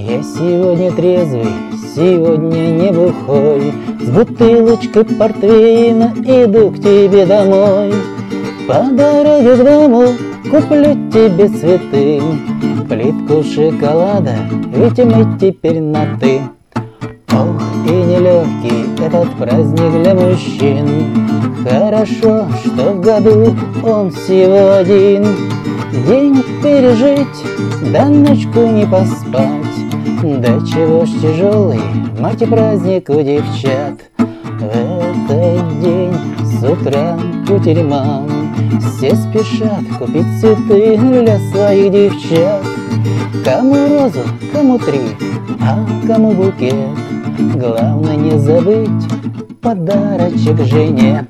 Я сегодня трезвый, сегодня не бухой, с бутылочкой портвейна иду к тебе домой. По дороге к дому куплю тебе цветы, плитку шоколада, ведь мы теперь на «ты». Ох, и нелегкий этот праздник для мужчин. Хорошо, что в году он всего один. День пережить, да ночку не поспать. Да чего ж тяжелый, мать и праздник у девчат. В этот день с утра кутерьмам все спешат купить цветы для своих девчат. Кому розу, кому три, а кому букет. Главное не забыть подарочек жене.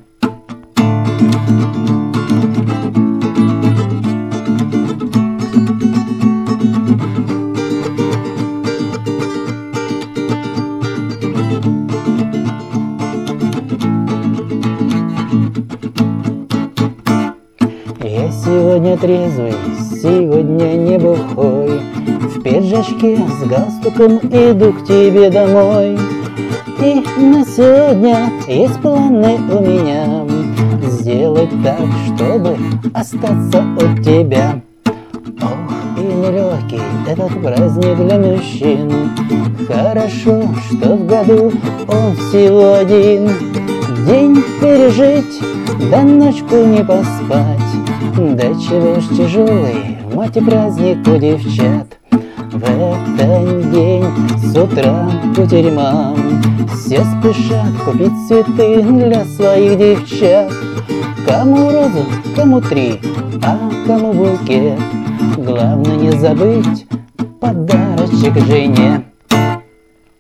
Я сегодня трезвый, сегодня не бухой, в пиджачке с галстуком иду к тебе домой. И на сегодня есть планы у меня сделать так, чтобы остаться от тебя. Ох, и нелегкий этот праздник для мужчин. Хорошо, что в году он всего один. День пережить, да ночку не поспать. Да чего ж тяжелый, мать и праздник у девчат. В этот день с утра кутерьмам все спешат купить цветы для своих девчат. Кому розу, кому три, а кому букет. Главное не забыть подарочек жене.